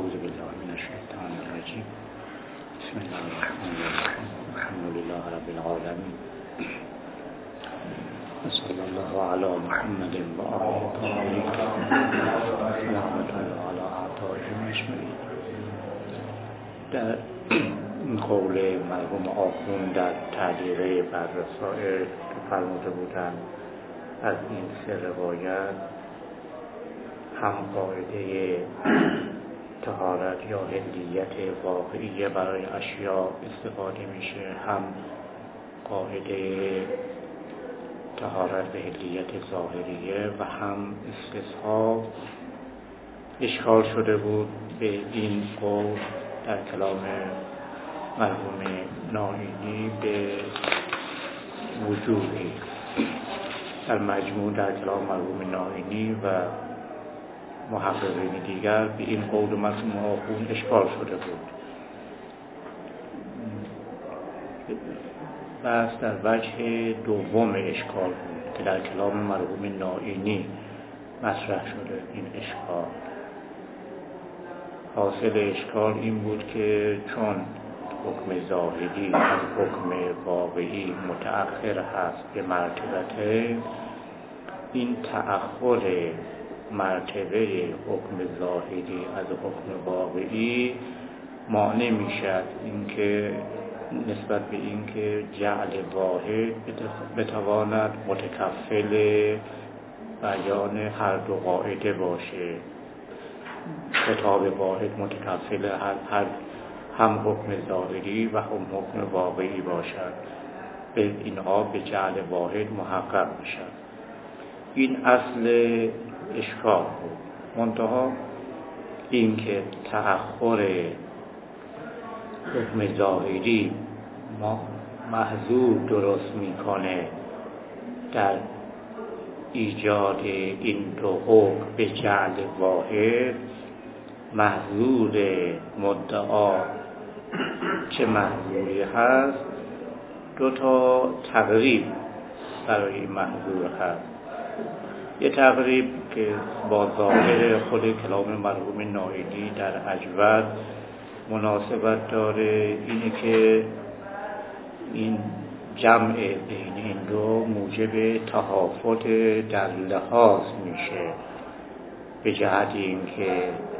اعوذ بالله من الشیطان الرجیم. بسم الله الرحمن الرحیم. الحمد لله رب العالمین. صلی الله علی محمد و آله الطاهرین. رحمت الله علی اعدائهم اجمعین. در این قول مرحوم آخوند در تعلیق بر رسائل فرموده بودند از این سه روایت هم قاعده طهارت یا حلیت واقعیه برای اشیاء استفاده میشه، هم قاعده طهارت و حلیت ظاهریه و هم استصحاب. اشکال شده بود به این قول در کلام مرحوم نائینی به وجوهی در مجموع در کلام مرحوم نائینی و محققین دیگر به این قول مرحوم آخوند اشکال شده بود. بس در وجه دوم اشکال بود که در کلام مرحوم نائینی مطرح شده این اشکال. حاصل اشکال این بود که چون حکم ظاهری از حکم واقعی متأخر هست به مرتبته، این تأخر مرتبه حکم ظاهری از حکم واقعی مانع میشد اینکه نسبت به اینکه جعل واحد بتواند متکفل بیان هر دو قاعده باشه. خطاب واحد متکفل هم حکم ظاهری و هم حکم واقعی باشد، به اینها به جعل واحد محقق میشد. این اصل اشکال بود. منتها این که تأخر حکم ظاهری محذور درست میکنه در ایجاد این دو حکم به جعل واحد، محذور مدعا چه محذوری هست؟ دو تا تقریب برای این محذور هست. یه تقریب که با ظاهر خود کلام مرحوم نائینی در اجود مناسبت داره، اینه که این جمع بین این دو موجب تهافت در لحاظ میشه، به جهت اینکه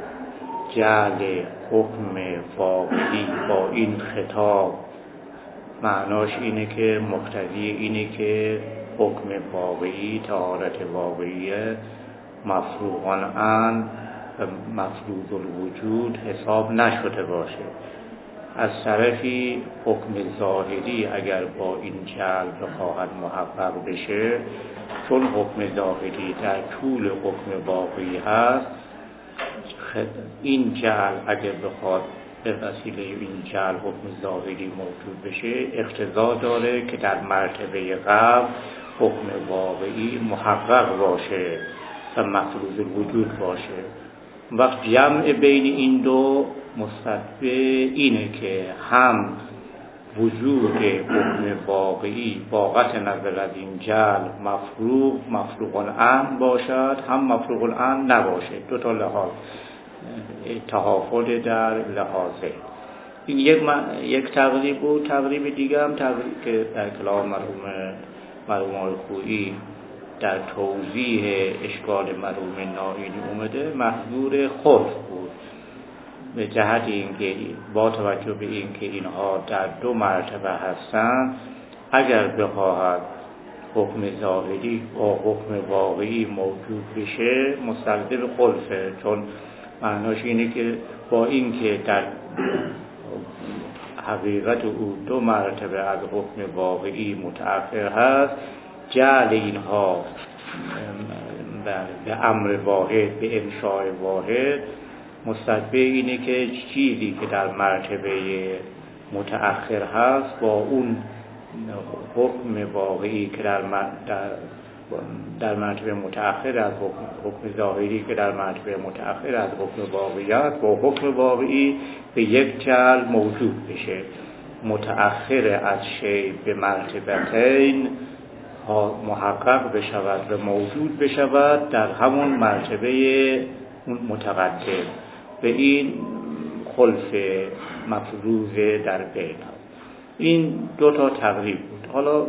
جعل حکم واقعی با این خطاب معناش اینه که مقتضی اینه که حکم واقعی، طهارت واقعی مفروغان عن و مفروض الوجود حساب نشده باشه. از طرفی حکم ظاهری اگر با این جعل بخواهد محقق بشه، چون حکم ظاهری در طول حکم واقعی هست، این جعل اگر بخواد به وسیله این جعل حکم ظاهری موجود بشه، اقتضا داره که در مرتبه قبل حکم واقعی محقق باشه و مفروض الوجود باشه. وقت جمع بین این دو مستدفع اینه که هم وجود حکم واقعی باقت نظر از این جعل مفروغ العن باشد، هم مفروغ العن نباشه. دو تا لحاظ تهافت در لحاظه. این یک تقریب بود. تقریب دیگه هم تقریب که در کلام مرحوم الخویی در توضیح اشکال مرحوم نائینی اومده، محذور خلف بود، به جهت اینکه با توجه به اینکه اینها در دو مرتبه هستند، اگر بخواهد حکم ظاهری با حکم واقعی موجود بشه مستلزم خلفه، چون معناش اینه که با اینکه در حقیقت او دو مرتبه از حکم واقعی متأخر هست، جعل اینها به امر واحد، به انشاء واحد، مستدفع اینه که چیزی که در مرتبه متأخر هست با اون حکم واقعی که در مرتبه متأخر از حکم ظاهری که در مرتبه متأخر از حکم واقعیت با حکم واقعی به یک جعل موجود بشه. متأخر از شی به مرتبتین محقق بشود و موجود بشود در همون مرتبه متقدم. به این خلف مفروض در بین هست. این دو تا تقریب بود. حالا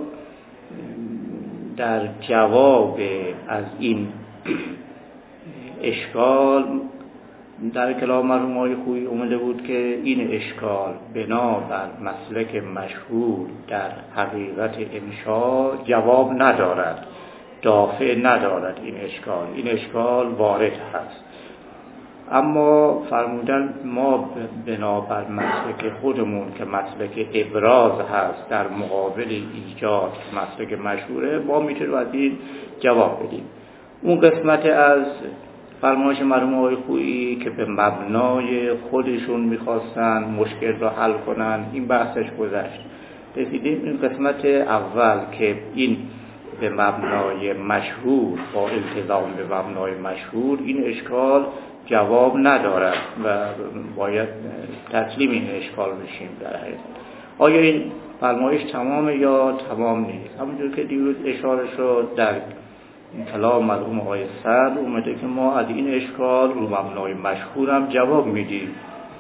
در جواب از این اشکال در کلام مرحوم آقای خویی اومده بود که این اشکال بنابر مسلک مشهور در حقیقت انشاء جواب ندارد، دافع ندارد. این اشکال وارد هست، اما فرمودن ما بنابر مسلک خودمون که مسلک ابراز هست در مقابل ایجاد مسلک مشهوره، ما میتونیم از این جواب بدیم. اون قسمت از فرمایش مرحوم آقای خویی که به مبنای خودشون میخواستن مشکل رو حل کنن، این بحثش گذشت. رسیدیم این قسمت اول که این به مبنای مشهور با التزام به مبنای مشهور این اشکال جواب ندارد و باید تسلیم این اشکال بشیم. در حقیقت آیا این فرمایش تمامه یا تمام نیست؟ همونجور که دیروز اشاره شد در کلام مرحوم آقای صدر اومده که ما از این اشکال رو مبنای مشهور هم جواب میدیم.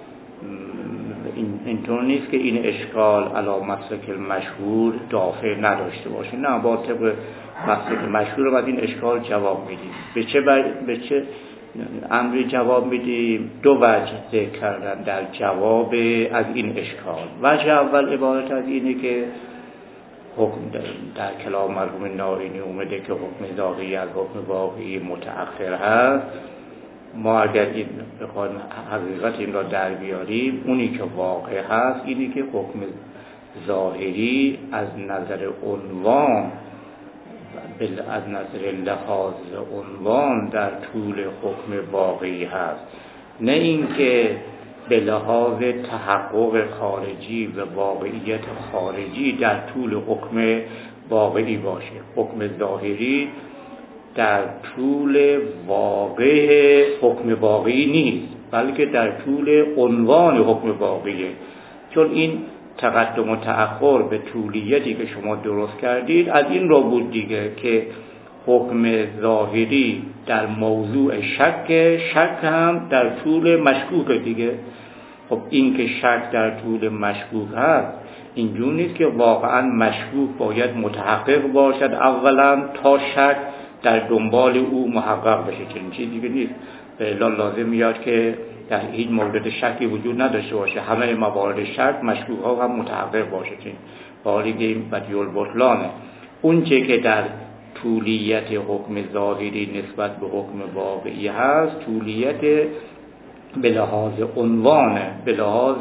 اینطور نیست که این اشکال علی مسلک مشهور دافع نداشته باشه، نه، با طبق مسلک مشهور از این اشکال جواب میدیم. به چه امری جواب میدیم؟ دو وجه ذکر کردن در جواب از این اشکال. وجه اول عبارت از اینه که حکم در کلام مرحوم نارینی اومده که حکم ظاهری از حکم واقعی متأخر هست. ما اگر این بخوایم حقیقت این را در بیاریم، اونی که واقع هست اینی که حکم ظاهری از نظر عنوان، از نظر لحاظ عنوان در طول حکم واقعی هست، نه اینکه به لحاظ تحقق خارجی و واقعیت خارجی در طول حکم واقعی باشه. حکم ظاهری در طول واقع حکم واقعی نیست، بلکه در طول عنوان حکم واقعیه. چون این تقدم و تأخر به طولیتی که شما درست کردید از این رو بود دیگه که حکم ظاهری در موضوع شک هم در طول مشکوک دیگه. خب این که شک در طول مشکوک هست اینجور نیست که واقعا مشکوک باید متحقق باشد اولا تا شک در دنبال او محقق بشه. چنین چیزی که نیست. بلا لازم میاد که در هیچ مورد شکی وجود نداشته باشه، همه موارد شک مشکوک ها هم متحقق باشه. چنین حالی که این بدیع البطلانه. اون چه که در طولیت حکم ظاهری نسبت به حکم واقعی هست، طولیت به لحاظ عنوان، به لحاظ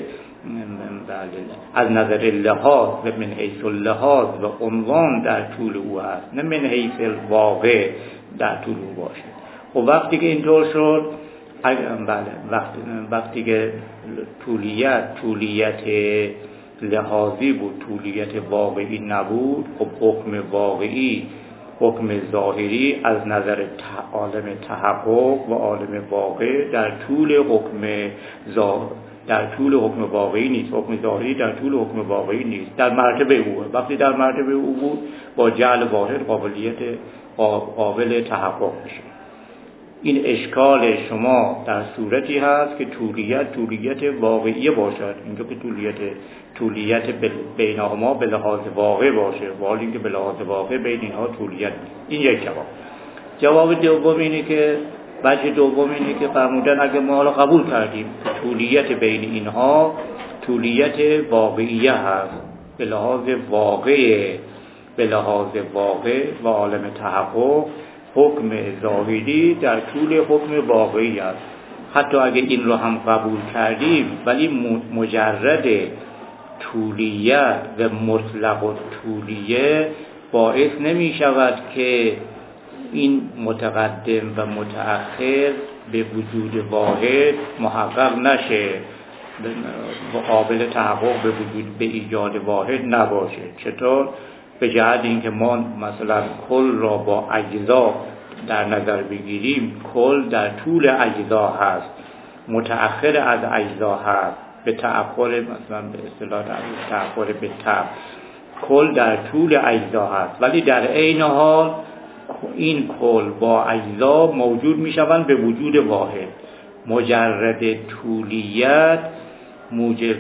از نظر لحاظ و من حیث اللحاظ و عنوان در طول او هست، نه من حیث الواقع در طول او باشه. و وقتی که اینطور شد، وقتی که طولیت لحاظی بود، طولیت واقعی نبود، خب حکم واقعی، حکم ظاهری از نظر عالم تحقق و عالم واقع در طول حکم واقعی نیست. حکم ظاهری در طول حکم واقعی نیست، در مرتبه اوه. وقتی در مرتبه او بود با جعل واحد قابل تحقق میشه. این اشکال شما در صورتی هست که طولیت واقعی باشد، اینجا که طولیت بینهما به لحاظ واقع باشه، ولی اینکه به لحاظ واقع بین اینها طولیت نیست. این یک جواب دوم اینه که وجه دوم اینه که فرمودن اگه ما حالا قبول کردیم طولیت بین اینها طولیت واقعیه هست، به لحاظ واقع و عالم تحقق حکم ظاهری در طول حکم واقعی است. حتی اگه این رو هم قبول کردیم، ولی مجرد طولیت و مطلق و طولیه باعث نمی شود که این متقدم و متأخر به وجود واحد محقق نشه، قابل تحقق به ایجاد واحد نباشه. چطور؟ به جهت اینکه ما مثلا کل را با اجزا در نظر بگیریم، کل در طول اجزا هست، متأخر از اجزا هست، به تأخر مثلا به اصطلاح تأخر به تب، کل در طول اجزا هست، ولی در عین حال این کل با اجزا موجود می شوند به وجود واحد. مجرد طولیت موجب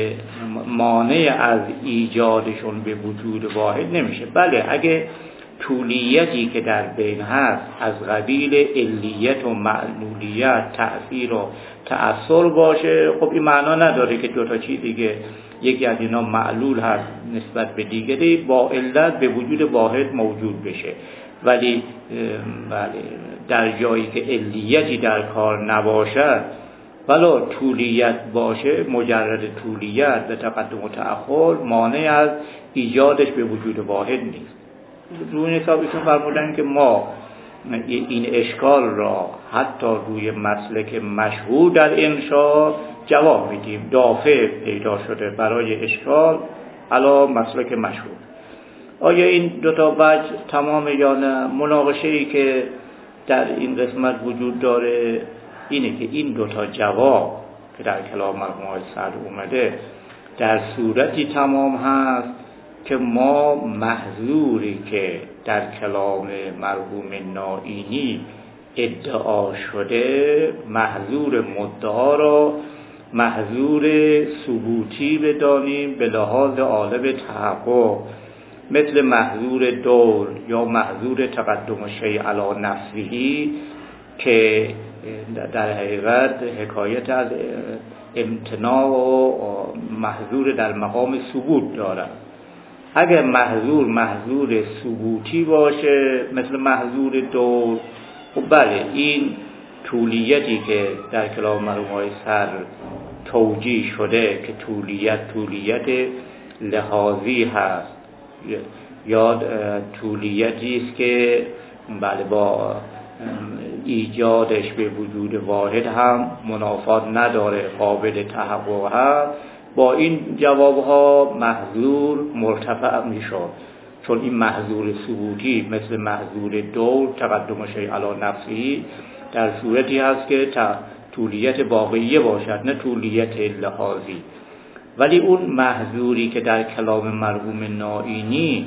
مانع از ایجادشون به وجود واحد نمیشه. بله اگه طولیتی که در بین هست از قبیل علیت و معلولیت، تأثیر و تأثر باشه، خب این معنا نداره که دو تا چیز دیگه یکی از اینا معلول هست نسبت به دیگری با علت به وجود واحد موجود بشه. ولی بله در جایی که علیتی در کار نباشد ولی طولیت باشه، مجرد طولیت به تقدم و تأخر مانع از ایجادش به وجود واحد نیست. روی حساب ایشون فرمودن که ما این اشکال را حتی روی مسلک مشهور در انشاء جواب میدیم. دافع پیدا شده برای اشکال علی مسلک مشهور. آیا این دوتا وجه تمام یا نه؟ مناقشه‌ای که در این قسمت وجود داره اینه که این دوتا جواب که در کلام مرحوم آقای سعد اومده در صورتی تمام هست که ما محظوری که در کلام مرحوم نائینی ادعا شده، محظور مدعا را محظور ثبوتی بدانیم به لحاظ عالم تحقق، مثل محظور دور یا محظور تقدم شیء علی نفسه که در حقیقت حکایت از امتناع و محظور در مقام ثبوت دارد. اگر محظور ثبوتی باشه مثل محظور دور، خب بله این طولیتی که در کلام مرحوم آقای سر توجیه شده که طولیت لحاظی هست یا طولیتی است که بله با ایجادش به وجود واحد هم منافات نداره، قابل تحقق هست، با این جوابها محظور مرتفع میشد. چون این محظور ثبوتی مثل محظور دور تقدم شیء علی نفسه در صورتی هست که طولیت واقعیه باشد نه طولیت لحاظی. ولی اون محظوری که در کلام مرحوم نائینی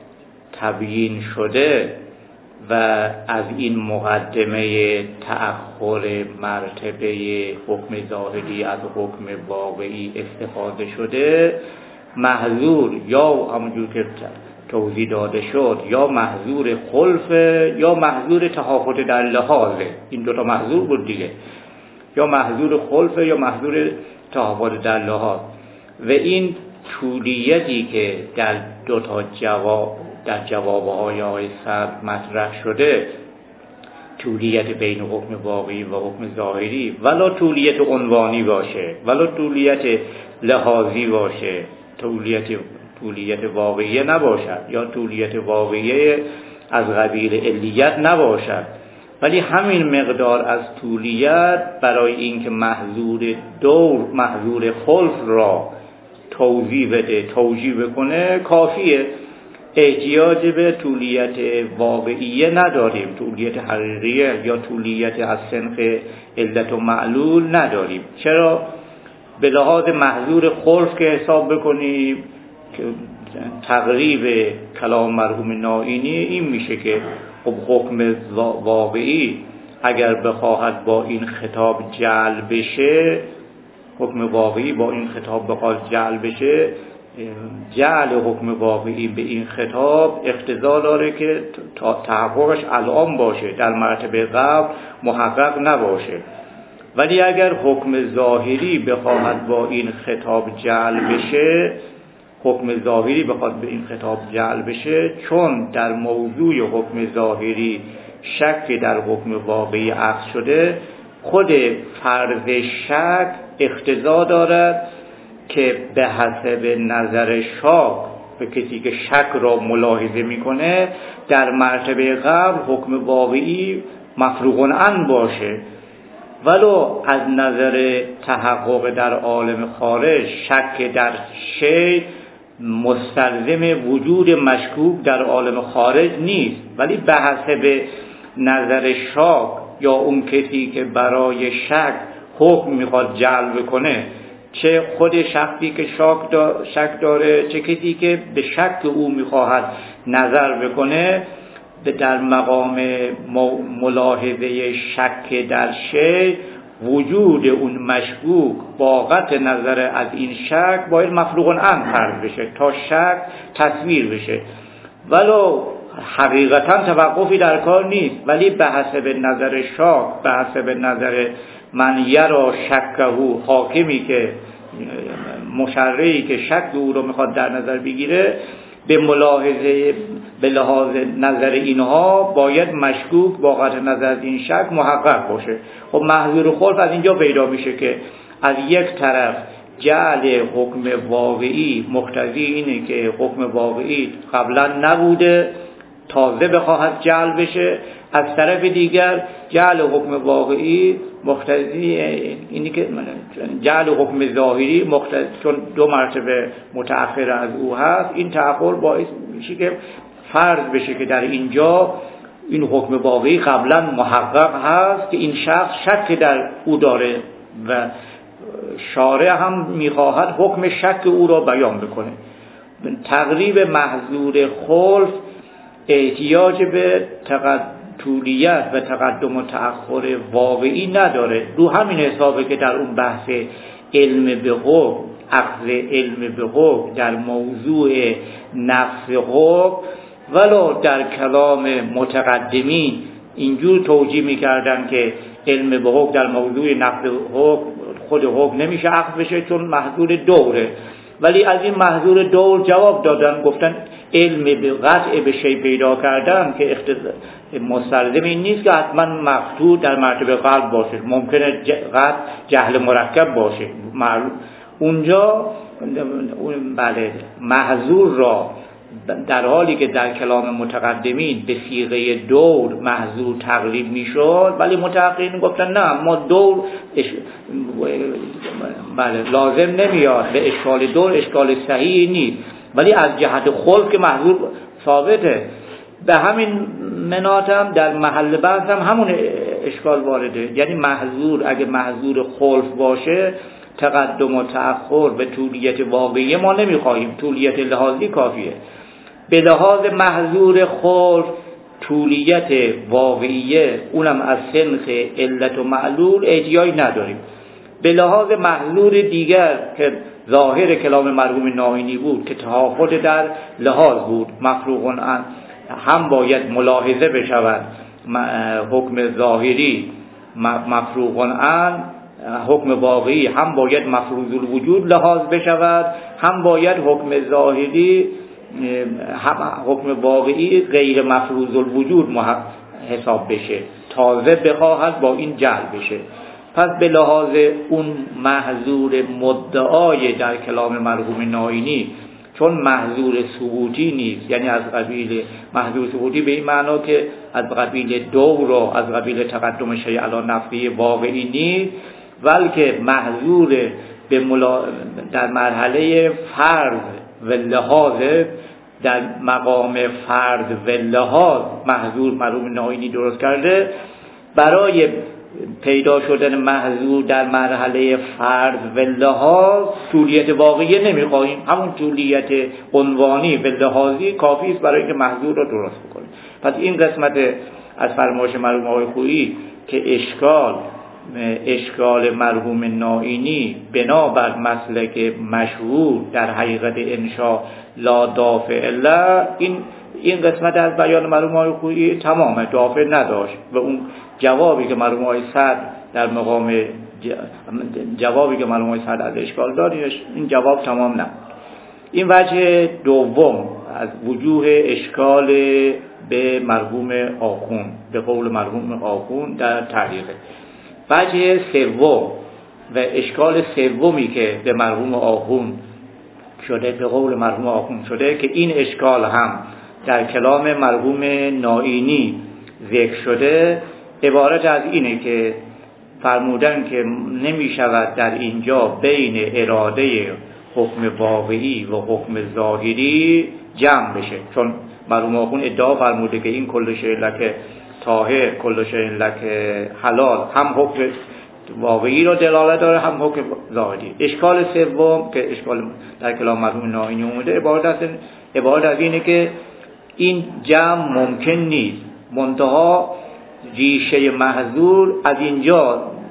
تبیین شده و از این مقدمه تأخر مرتبه حکم ظاهری از حکم واقعی استفاده شده، محظور یا همونجور که توضیح داده شد یا محظور خلف یا محظور تهافت در لحاظه. این دوتا محظور بود دیگه، یا محظور خلف یا محظور تهافت در لحاظ. و این طولیتی که در دوتا در جوابهای آقای سر مطرح شده، طولیت بین حکم واقعی و حکم ظاهری، ولا طولیت عنوانی باشه ولا طولیت لحاظی باشه، طولیت واقعی نباشد یا طولیت واقعی از قبیل علیت نباشد، ولی همین مقدار از طولیت برای اینکه محظور دور محظور خلف را توجیه بکنه کافیه. احتیاج به طولیت واقعیه نداریم، طولیت حقیقیه یا طولیت از صنف علت و معلول نداریم. چرا؟ به لحاظ محظور خلف که حساب بکنیم که تقریب کلام مرحوم نائینی این میشه که خب حکم واقعی اگر بخواهد با این خطاب جعل بشه، حکم واقعی با این خطاب بخواد جعل بشه، جعل حکم واقعی به این خطاب اقتضا داره که تحققش الان باشه، در مرتبه قبل محقق نباشه. ولی اگر حکم ظاهری بخواهد با این خطاب جعل بشه، حکم ظاهری بخواد به این خطاب جعل بشه، چون در موضوع حکم ظاهری شک در حکم واقعی عقد شده، خود فرض شک اقتضا دارد که به حسب نظر شاک به کسی که شک را ملاحظه میکنه در مرتبه قبل حکم واقعی مفروغ عنه باشه، ولو از نظر تحقق در عالم خارج شک در شی مستلزم وجود مشکوک در عالم خارج نیست، ولی به حسب نظر شاک یا اون کسی که برای شک حکم میخواد جلب کنه، چه خود شخصی که شک داره چه کسی که به شک او میخواهد نظر بکنه، در مقام ملاحظه شک در شی وجود اون مشکوک با قطع نظر از این شک باید مفروغ عنه فرض بشه تا شک تصویر بشه، ولو حقیقتا توقفی در کار نیست، ولی به حسب نظر شاک، به حسب نظر من یرا شکه حاکمی که مشرعی که شک او رو میخواد در نظر بگیره، به ملاحظه به لحاظ نظر اینها باید مشکوک با قطع نظر از این شک محقق باشه. خب محظور خلف از اینجا پیدا میشه که از یک طرف جعل حکم واقعی مقتضی اینه که حکم واقعی قبلا نبوده تازه بخواهد جعل بشه، از طرف دیگر جعل حکم واقعی مقتضی اینی که جعل حکم ظاهری مقتضی چون دو مرتبه متأخر از او هست، این تأخر باعث میشه که فرض بشه که در اینجا این حکم واقعی قبلا محقق هست که این شخص شک در او داره و شارع هم میخواهد حکم شک او را بیان بکنه. تقریب محظور خلف احتیاج به طولیت و تقدم و تأخر واقعی نداره. رو همین حسابه که در اون بحث علم به حکم، اخذ علم به حکم در موضوع نفس حکم، ولو در کلام متقدمین اینجور توجیه میکردن که علم به حکم در موضوع نفس حکم خود حکم نمیشه اخذ بشه چون محظور دوره، ولی از این محظور دور جواب دادن، گفتن علم به قطع به شی پیدا کردن که مستلزم این نیست که حتما مقطوع در مرتبه قلب باشه، ممکنه قطع جهل مرکب باشه. اونجا بله محظور را در حالی که در کلام متقدمین به صیغه دور محظور تقریب میشد، ولی متأخرین گفتن نه، ما دور بله لازم نمیاد، به اشکال دور اشکال صحیح نیست، ولی از جهت خلف که محظور ثابته. به همین مناط هم در محل بحث هم همون اشکال وارده، یعنی محظور اگه محظور خلف باشه تقدم و تأخر به طولیت واقعی ما نمیخواهیم، طولیت لحاظی کافیه. به لحاظ محظور خلف طولیت واقعیه اونم از سنخ علت و معلول احتیاج نداریم. به لحاظ محظور دیگر که ظاهر کلام مرحوم ناینی بود که تهافت در لحاظ بود، مفروغ عنه هم باید ملاحظه بشود حکم ظاهری مفروغ عنه، حکم واقعی هم باید مفروض الوجود لحاظ بشود، هم باید حکم ظاهری حکم واقعی غیر مفروض الوجود حساب بشه، تازه بخواهد با این جعل بشه. پس به لحاظ اون محظور مدعای در کلام مرحوم ناینی، چون محظور ثبوتی نیست، یعنی از قبیل محظور ثبوتی به این معنا که از قبیل دور و از قبیل تقدم شیء علی نفی واقعی نیست، بلکه محظور به در مرحله فرض و لحاظ، در مقام فرض و لحاظ محظور مرحوم ناینی درست کرده. برای پیدا شدن محظور در مرحله فرض و لحاظ طولیت واقعی نمیخواهیم، همون طولیت عنوانی و لحاظی کافی است برای اینکه محظور را درست بکنیم. پس این قسمت از فرمایش مرحوم آقای خویی که اشکال مرحوم ناینی بنابر مسلک مشهور در حقیقت انشاء لا دافع الا، این قسمت از بیان مرحوم آقای خویی تمامه، دافع نداشت و اون جوابی که مرحوم آقای سعد در مقام جوابی که مرحوم آقای سعد از اشکال داد، این جواب تمام نبود. این وجه دوم از وجوه اشکال به مرحوم آخوند، به قول مرحوم آخوند در تعلیقه. وجه سوم و اشکال سومی که به مرحوم آخوند شده، به قول مرحوم آخوند شده، که این اشکال هم در کلام مرحوم ناینی ذکر شده، عبارت از اینه که فرمودن که نمی شود در اینجا بین اراده حکم واقعی و حکم ظاهری جمع بشه، چون مرحوم آخوند ادعا فرموده که این کل شیء لک طاهر کل شیء لک حلال هم حکم واقعی را دلالت داره هم حکم ظاهری. اشکال سوم که اشکال در کلام مرحوم ناینی اومده، عبارت از اینه که این جمع ممکن نیست، منتها ریشه محظور از اینجا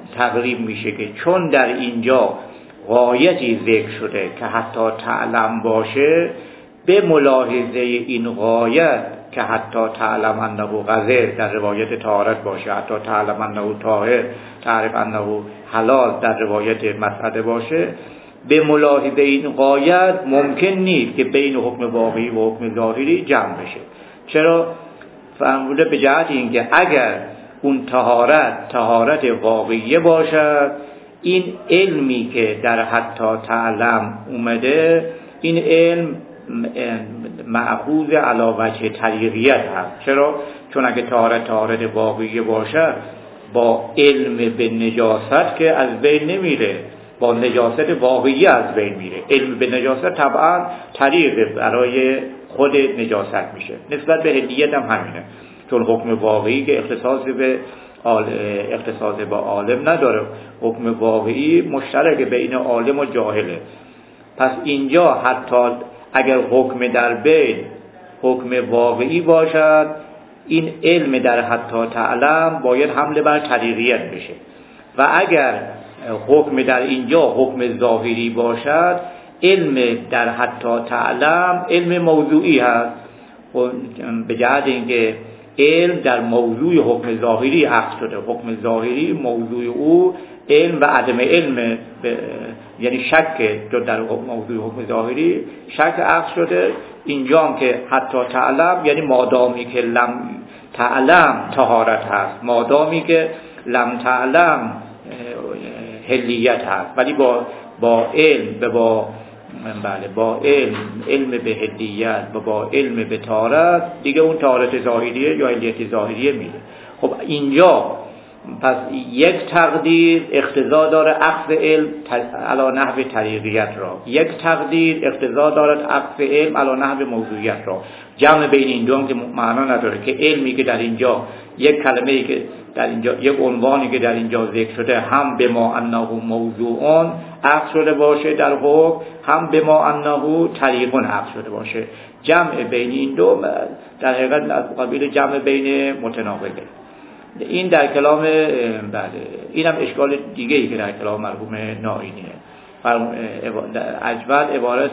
تقریب میشه که چون در اینجا غایتی ذکر شده که حتی تعلم باشه، به ملاحظه این غایت که حتی تعلم انه غزیر در روایت طهارت باشه، حتی تعلم انه طاهر، تعرف انه حلال در روایت مسعده باشه، به ملاحظه این غایت ممکن نیست که بین حکم واقعی و حکم ظاهری جمع بشه. چرا؟ فرموده به جهت اینکه اگر اون طهارت واقعی باشد، این علمی که در حتی تعلم اومده، این علم مأخوذ علی وجه طریقیت هست. چرا؟ چون اگه طهارت واقعی باشد، با علم به نجاست که از بین نمیره، با نجاست واقعی از بین میره. علم به نجاست طبعا طریق برای خود نجاست میشه. نسبت به هدیت هم همینه، چون حکم واقعی که اختصاص به عالم نداره، حکم واقعی مشترک بین عالم و جاهله. پس اینجا حتی اگر حکم در بین حکم واقعی باشد، این علم در حتی تعلم باید حمله بر طریقیت بشه. و اگر حکم در اینجا حکم ظاهری باشد، علم در حتی تعلم علم موضوعی هست، به جهت اینکه علم در موضوع حکم ظاهری عقد شده. حکم ظاهری موضوع او علم و عدم علم، یعنی شک در موضوع حکم ظاهری شک عقد شده. اینجا هم که حتی تعلم، یعنی مادامی که لم تعلم طهارت هست، مادامی که لم تعلم حلیت هست، ولی با علم با علم به حلیت و با علم به طهارت دیگه اون طهارت ظاهریه یا حلیت ظاهریه میره. خب اینجا پس یک تقدیر اقتضا داره عقد علم علی نحو طریقیت را، یک تقدیر اقتضا دارد عقد علم علی نحو موضوعیت را. جمع بین این دو هم که معنا نداره که علمی که در اینجا، یک کلمه‌ای که در اینجا، یک عنوانی که در اینجا ذکر شده، هم به ما انه موضوعون عقد شده باشه در حکم، هم به ما انه طریقون عقد شده باشه. جمع بین این دو در حقیقت از قبیل جمع بین متناقضه. این در کلام اینم اشکال دیگه ای که در کلام مرحوم نائینیه. اجود عبارت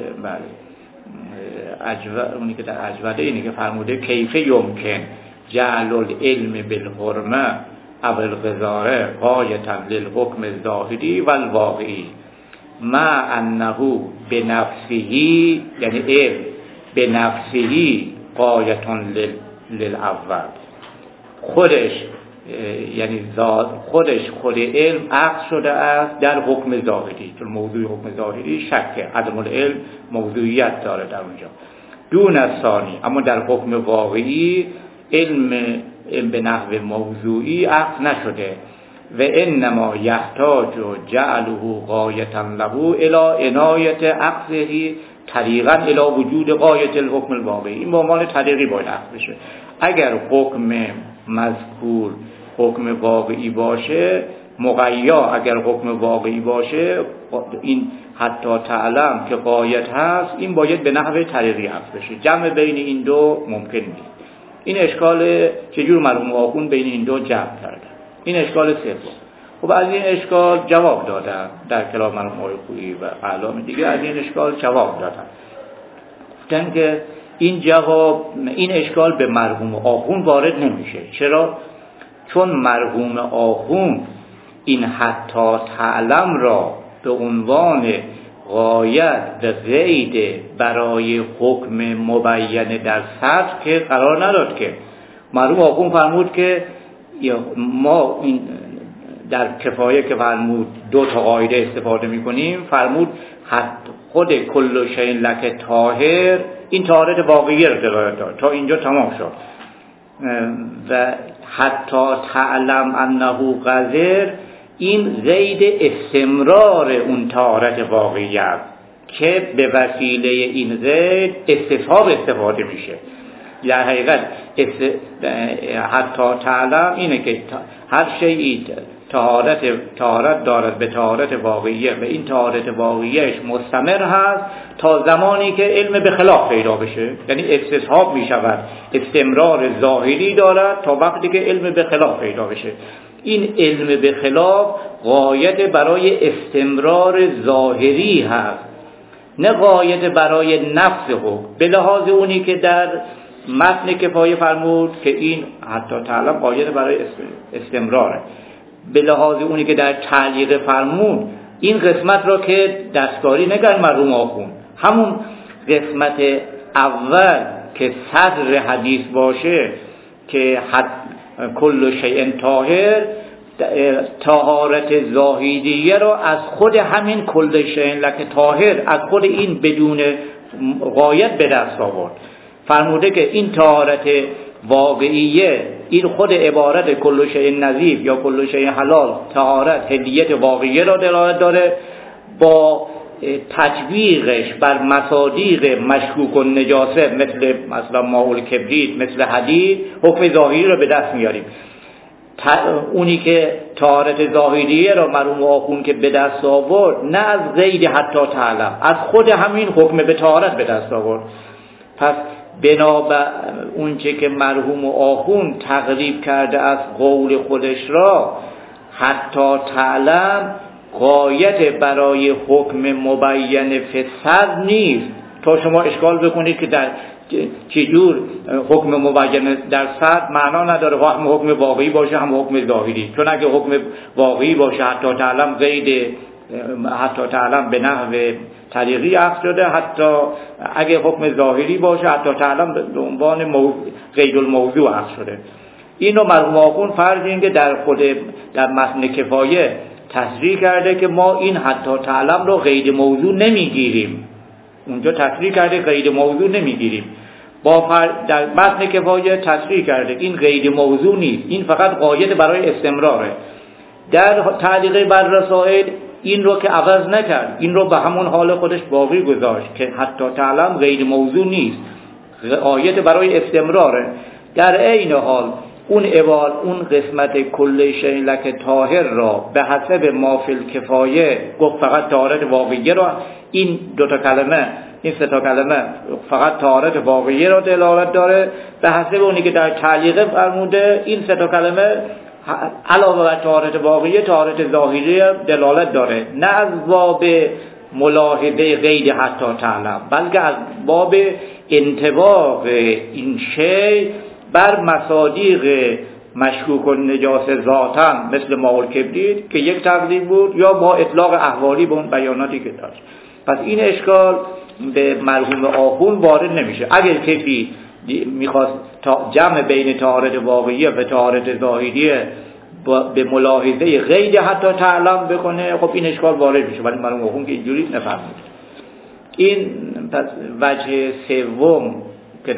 اونی که در اجوده اینه که فرموده کیف یمکن جعل العلم بالحرمه او الغزاره غایتا للحکم الظاهری و الواقعی ما انه بنفسه، یعنی علم بنفسه غایتون للاول، خودش یعنی خود علم عقد شده است در حکم ظاهری، چون موضوع حکم ظاهری شکه، عدم العلم موضوعیت داره در اونجا. دون از ثانی، اما در حکم واقعی علم به نحو موضوعی عقد نشده. و انما یحتاج جعله غایتا له الی عنایت عقده طریقا الی وجود غایت الحکم الواقعی. این به عنوان طریقی باید عقد بشه. اگر حکم مذکور حکم واقعی باشه، مقیا اگر حکم واقعی باشه، این حتی تعلم که غایت هست، این باید به نحو طریقی عقد بشه. جمع بین این دو ممکن نیست. این اشکال چجور مرحوم آخوند بین این دو جمع کردن، این اشکال سوم. خب از این اشکال جواب دادن در کلام مرحوم آقای خویی و اعلام دیگه، از این اشکال جواب دادن. گفتن که این اشکال به مرحوم آخوند وارد نمیشه. چرا؟ چون مرحوم آخوند این حتی تعلم را به عنوان غایت و قید برای حکم مبین در سطح که قرار نداد. که مرحوم آخوند فرمود که ما این در کفایه که فرمود دو تا قاعده استفاده میکنیم، فرمود خود کل شیء لک طاهر، این طهارت واقعی رو دلالت داد. تا اینجا تمام شد. و حتی تعلم انه غزر، این قید استمرار اون طهارت واقعی است که به وسیله این قید استصحاب استفاده میشه. در حقیقت حتی تعلم اینه که هر شیئی طهارت دارد به طهارت واقعیه و این طهارت واقعیش مستمر هست تا زمانی که علم به خلاف پیدا بشه. یعنی استصحاب می شود، استمرار ظاهری دارد تا وقتی که علم به خلاف پیدا بشه. این علم به خلاف غایت برای استمرار ظاهری هست، نه غایت برای نفس حکم. به لحاظ اونی که در متن کفایه فرمود که این حتی تعلم غایت برای استمراره، به لحاظ اونی که در تعلیق فرمود این قسمت را که دستکاری نگرد مرحوم آخوند، همون قسمت اول که صدر حدیث باشه که کل شیء طاهر، طهارت ظاهریه را از خود همین کل شیء لک طاهر، از خود این بدون غایت به دست آورد. فرموده که این طهارت واقعیه، این خود عبارت کل شیء نظیف یا کل شیء حلال، طهارت هلیت واقعیه را دلالت داره، با تطبیقش بر مصادیق مشکوک و نجاسه مثلا ماء الکبریت، مثل حدید، حکم ظاهری را به دست میاریم. اونی که طهارت ظاهریه را مرحوم آخوند که به دست آورد، نه از غیر حتی تعلم، از خود همین حکم به طهارت به دست آورد. پس بنابر اونچه که مرحوم آخوند تقریب کرده از قول خودش را، حتی تعلم غایت برای حکم مبین فسد نیست. تا شما اشکال بکنید که در چجور حکم مبین در صد معنا نداره، هم حکم واقعی باشه هم حکم ظاهری. چون اگه حکم واقعی باشه حتی تعلم قید، حتی تعلم به نحو طریقی اخذ شده، حتی اگه حکم ظاهری باشه حتی تعلم به عنوان قید الموضوع اخذ شده. اینو مرحوم آخوند فرض این که در متن کفایه تصریح کرده که ما این حتی تعلم رو قید موضوع نمیگیریم. اونجا تصریح کرده قید موضوع نمیگیریم. در متن کفایه تصریح کرده این قید موضوع نیست، این فقط قاید برای استمراره. در تعلیق بر رسائل این رو که عوض نکرد، این رو به همون حال خودش باقی گذاشت که حتی تعلم قید موضوع نیست، قاید برای استمراره. در عین حال اون قسمت کل شیء لک طاهر را به حسب ما فی الکفایه گفت فقط طهارت واقعیه را، این دو تا کلمه، این سه تا کلمه فقط طهارت واقعیه را دلالت داره. به حسب اونی که در تعلیق فرموده این سه تا کلمه علاوه بر طهارت واقعیه طهارت ظاهری دلالت داره، نه از باب ملاحظه قید حتی تعلم، بلکه از باب انطباق این شیء بر مصادیق مشکوک و نجاسه ذاتاً مثل ماء الکبریت که یک تقدیم بود، یا با اطلاق احوالی به اون بیاناتی که داشت. پس این اشکال به مرحوم آخوند وارد نمیشه. اگر کسی میخواست جمع بین طهارت واقعیه و طهارت ظاهریه به ملاحظه غیر حتی تعلم بکنه، خب این اشکال وارد میشه، ولی مرحوم آخوند که اینجوری نفهمید. این پس وجه سوم که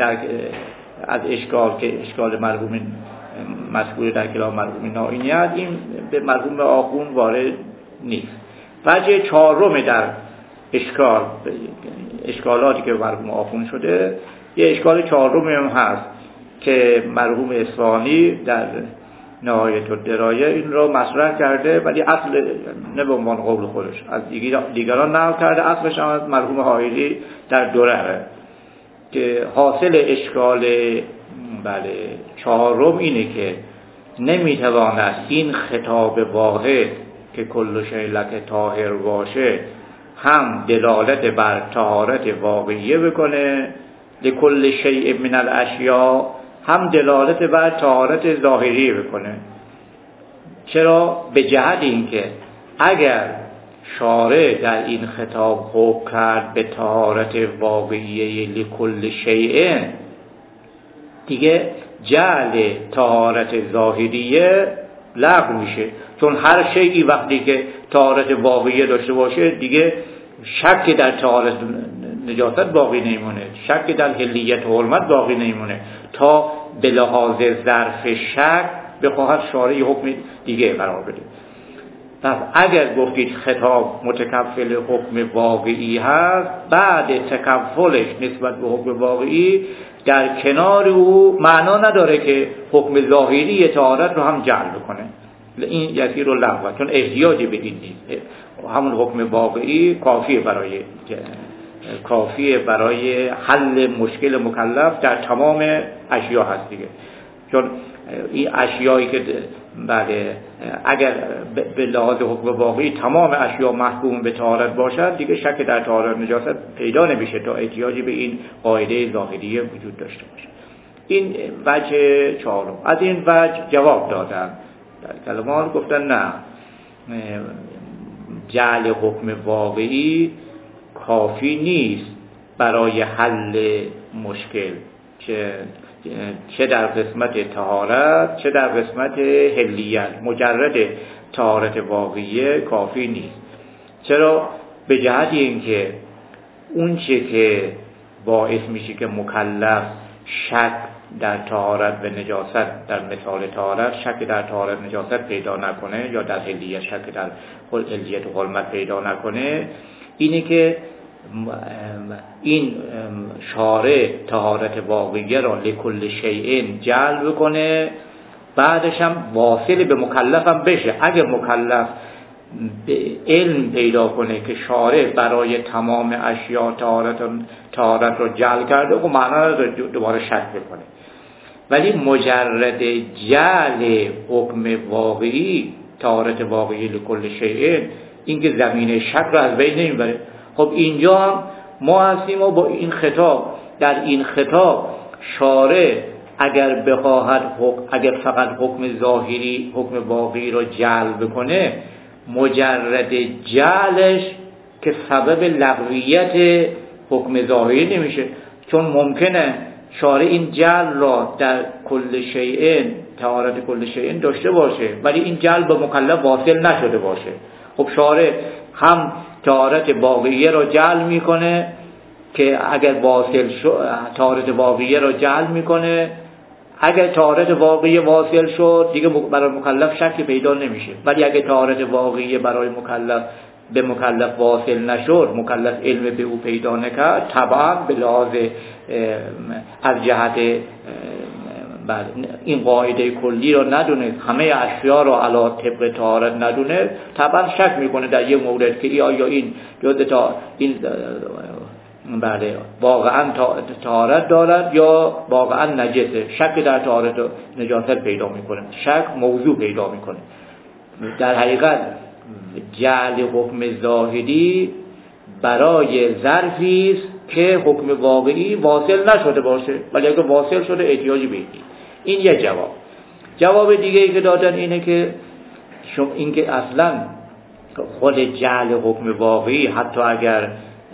از اشکال مرحوم مذکور در کلام مرحوم نائینیت، این به مرحوم آخوند وارد نیست. وجه چهارم در اشکالاتی که مرحوم آخوند شده، یه اشکال چهارم هم هست که مرحوم اصفهانی در نهایت الدرایه این را مطرح کرده، ولی اصل نه به عنوان قول خودش، از دیگران نقل کرده، اصلش هم از مرحوم حائری در دوره، که حاصل اشکال چهارم اینه که نمیتواند این خطاب واحد که کل شیء لک طاهر باشه هم دلالت بر طهارت واقعیه بکنه لکل شیء من الاشیاء، هم دلالت بر طهارت ظاهریه بکنه. چرا؟ به جهت اینکه اگر شارع در این خطاب حکم کرد به طهارت واقعیه لکل شیء، دیگه جعل طهارت ظاهریه لغو میشه، چون هر شیئی وقتی که طهارت واقعیه داشته باشه دیگه شک در طهارت نجاست باقی نمیمونه، شک در حلیت و حرمت باقی نمیمونه، تا به لحاظ ظرف شک بخواهد شارع حکم دیگه قرار بده. پس اگر گفتید خطاب متکفل حکم واقعی هست، بعد تکفلش نسبت به حکم واقعی در کنار او معنا نداره که حکم ظاهری طهارت رو هم جعل بکنه، این یکی رو لغو، چون احتیاجی به این نیست. همون حکم واقعی کافیه برای حل مشکل مکلف در تمام اشیا هست دیگه. چون این اشیایی که بله اگر به لحاظ حکم واقعی تمام اشیا محکوم به طهارت باشد دیگه شک در طهارت نجاست پیدا نمیشه تا احتیاجی به این قاعده ظاهریه وجود داشته باشه. این وجه چهارم. از این وجه جواب دادن در کلمات گفتن نه، جعل حکم واقعی کافی نیست برای حل مشکل، چه در قسمت طهارت چه در قسمت حلیت. مجرد طهارت واقعی کافی نیست. چرا؟ به جهت اینکه اون چه که باعث میشه که مکلف شک در طهارت و نجاست، در مثال طهارت شک در طهارت نجاست پیدا نکنه یا در حلیت شک در حلیت و حرمت پیدا نکنه، اینه که این شارع طهارت واقعیه را لکل شیء جلب کنه، بعدش هم واصل به مکلف هم بشه. اگه مکلف علم پیدا کنه که شارع برای تمام اشیاء طهارت رو جلب کرده، خب معنا رو دوباره شک بکنه. ولی مجرد جعل حکم واقعی طهارت واقعی لکل شیء، این که زمینه شک رو از بین نمیبره. خب اینجا هم ما هستیم و با این خطاب، در این خطاب شارع اگر بخواهد اگر فقط حکم ظاهری حکم واقعی رو جلب کنه، مجرد جعلش که سبب لغویت حکم ظاهری نمیشه، چون ممکنه شارع این جعل را در کل شیء طهارت کل شیء داشته باشه ولی این جعل به مکلف واصل نشده باشه. خب شارع هم طهارت واقعیه را جعل میکنه که اگر واصل شد، طهارت واقعیه را جعل میکنه، اگر طهارت واقعی واصل شد دیگه برای مکلف شک پیدا نمیشه. ولی اگر طهارت واقعی برای مکلف واصل نشد، مکلف علم به او پیدا نکرد، طبعا به لحاظ از جهت این قاعده کلی رو ندونه، همه اشیا رو علی طبق طهارت ندونه، طبعا شک میکنه در یه مورد که آیا این این بله واقعا طهارت دارد یا واقعا نجسه. شک در طهارت و نجاست پیدا میکنه، شک موضوع پیدا میکنه. در حقیقت جعل حکم ظاهری برای ظرفی است که حکم واقعی واصل نشده باشه، ولی اگه واصل شده احتیاجی به این یه جواب. جواب دیگه ای که دادن اینه که اینکه اصلا خود جعل حکم واقعی حتی اگر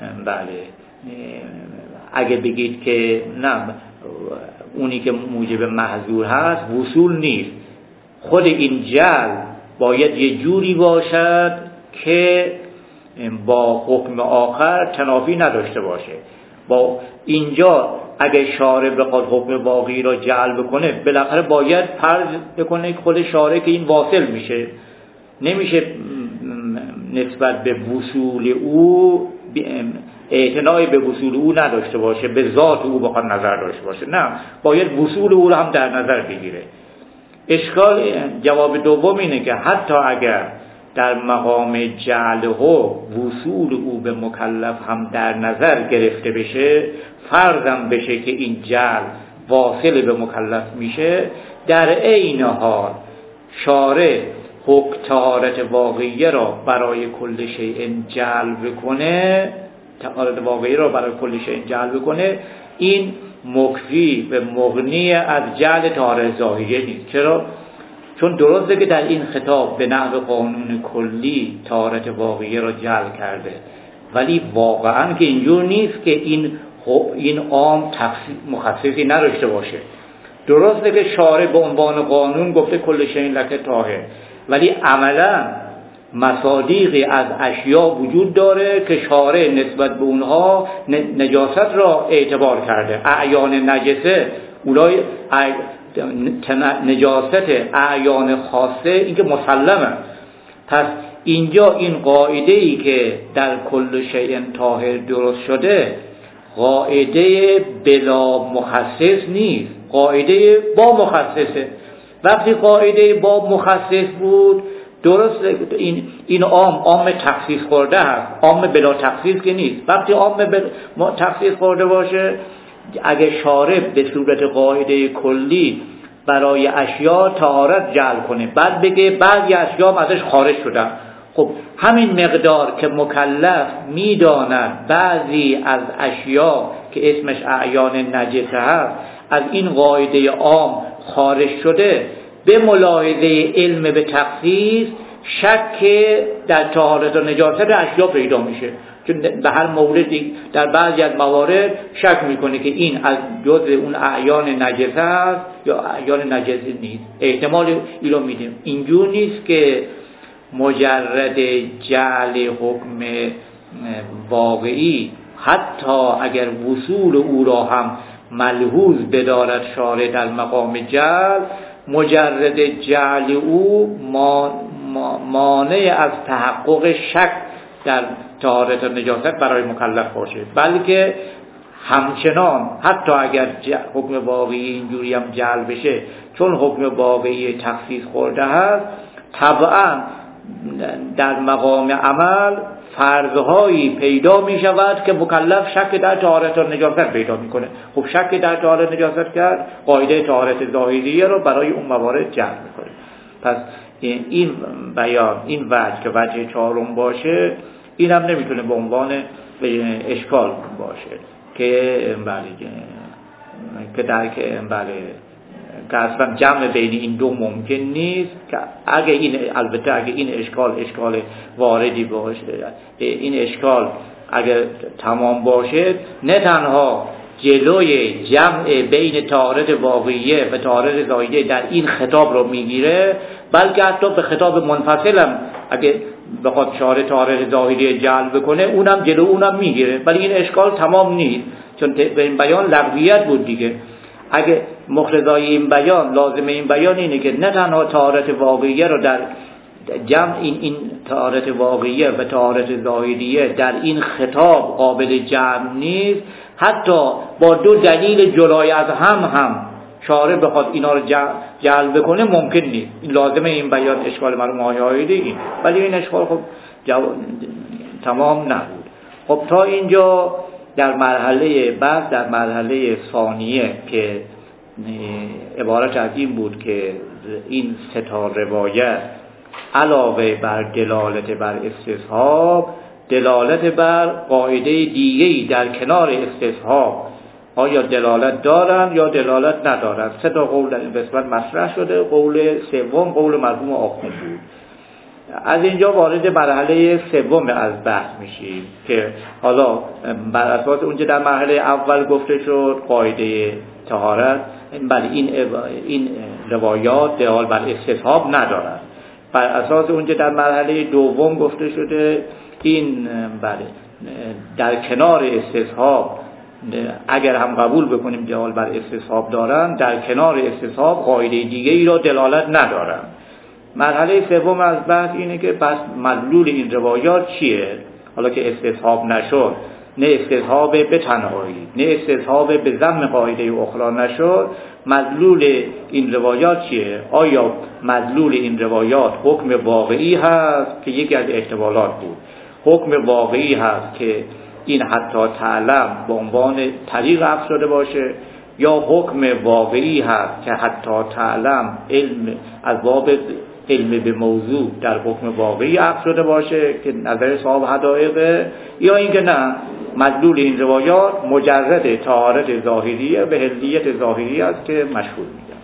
اگه بگید که نه اونی که موجب محظور هست وصول نیست، خود این جعل باید یه جوری باشد که با حکم آخر تنافی نداشته باشه. با اینجا اگه شارع بخواد حکم واقعی را جعل بکنه، بالاخره باید فرض بکنه خود شارع که این واصل میشه، نمیشه نسبت به وصول او اعتنای به وصول او نداشته باشه، به ذات او بخواد نظر داشته باشه، نه باید وصول او را هم در نظر بگیره. اشکال جواب دوم اینه که حتی اگر در مقام جعله وصول او به مکلف هم در نظر گرفته بشه، فرضم بشه که این جعل واصل به مکلف میشه، در عین حال شارع حکم طهارت واقعیه را برای کل شیء جلب کنه، طهارت واقعی را برای کل شیء جلب کنه، این مکفی و مغنی از جعل طهارت ظاهریه نیست. چرا؟ چون درسته که در این خطاب به نحو قانون کلی طهارت واقعی را جلب کرده، ولی واقعا که اینجور نیست که این عام مخصصی نداشته باشه. درسته که شارع به عنوان قانون گفته کل شیء لک طاهر، ولی عملا مصادیقی از اشیاء وجود داره که شارع نسبت به اونها نجاست را اعتبار کرده. اعیان نجسه اولای نجاست اعیان خاصه این که مسلمه. پس اینجا این قاعده‌ای که در کل شیء طاهر درست شده قاعده بلا مخصص نیست، قاعده با مخصصه. وقتی قاعده با مخصص بود درست این عام تخصیص خورده هست، عام بلا تخصیص که نیست. وقتی عام بلا تخصیص خورده باشه، اگه شارع به صورت قاعده کلی برای اشیا طهارت جلب کنه، بعد بگه بعضی اشیا ازش خارج شدن. خب همین مقدار که مکلف میداند بعضی از اشیا که اسمش اعیان نجسه هست از این قاعده عام خارج شده، به ملاحظه علم به تخصیص شک در طهارت و نجاست اشیا پیدا میشه، چون به هر موردی در بعضی از موارد شک میکنه که این از جزء اون اعیان نجسه است یا اعیان نجسه نیست. احتمال اینو میدیم. اینجور نیست که مجرد جعل حکم واقعی حتی اگر وصول او را هم ملحوظ بدارد شارع در مقام جعل، مجرد جعل او مانع از تحقق شک در طهارت و نجاست برای مکلف باشه، بلکه همچنان حتی اگر حکم واقعی اینجوری هم جعل بشه، چون حکم واقعی تخصیص خورده هست، طبعا در مقام عمل فرضهایی پیدا می شود که مکلف شک در طهارت و نجاست پیدا می کنه. خب شک در طهارت و نجاست کرد، قاعده طهارت ظاهریه رو برای اون موارد جعل می کنه. پس این بیان، این وجه که وجه چهارم باشه، این هم نمیتونه به عنوان اشکال باشه که که اصلا جمع بین این دو ممکن نیست. که اگه این اشکال واردی باشه، این اشکال اگه تمام باشه، نه تنها جلوی جمع بین طهارت واقعیه و طهارت ظاهریه در این خطاب رو میگیره، بلکه حتی به خطاب منفصل هم اگه بخواد شارع طهارت ظاهریه جلب بکنه، اونم جلو اونم میگیره، ولی این اشکال تمام نیست، چون به این بیان لغویت بود دیگه. اگه مقتضای این بیان، لازم این بیان اینه که نه تنها طهارت واقعیه رو در جمع این طهارت واقعیه و طهارت ظاهریه در این خطاب قابل جمع نیست، حتی با دو دلیل جلای از هم شارع بخواد اینا رو جلب کنه ممکن نیست. این لازمه این بیان اشکال مرحوم آقای دیگه، ولی این اشکال خب تمام نبود. خب تا اینجا در مرحله بعد، در مرحله ثانیه که عبارت از این بود که این سه تا روایت علاوه بر دلالت بر استصحاب، دلالت بر قاعده دیگه‌ای در کنار استصحاب آیا دلالت دارن یا دلالت ندارن. سه تا قول در این قسمت مطرح شده. قول سوم قول مرحوم آخوند بود. از اینجا وارد مرحله سوم از بحث میشیم که حالا بر اساس اونجا در مرحله اول گفته شد قاعده طهارت، بله این روایات دلالت بر استصحاب ندارن. بر اساس اونجا در مرحله دوم گفته شده این بله در کنار استصحاب اگر هم قبول بکنیم دلالت بر استصحاب دارن، در کنار استصحاب قاعده دیگه ای را دلالت ندارن. مرحله سوم از بحث اینه که پس مدلول این روایات چیه؟ حالا که استصحاب نشد، نه استصحاب به تنهایی نه استصحاب به ضمن قاعده اخرى نشد، مدلول این روایات چیه؟ آیا مدلول این روایات حکم واقعی هست که یکی از احتمالات بود، حکم واقعی هست که این حتی تعلم به عنوان طریق عقل شده باشه، یا حکم واقعی هست که حتی تعلم علم از باب علم به موضوع در حکم واقعی عقل شده باشه که نظر صاحب حدایقه، یا اینکه نه مدلول این روایات مجرد طهارت ظاهریه به حلیت ظاهری است که مشهور میگن.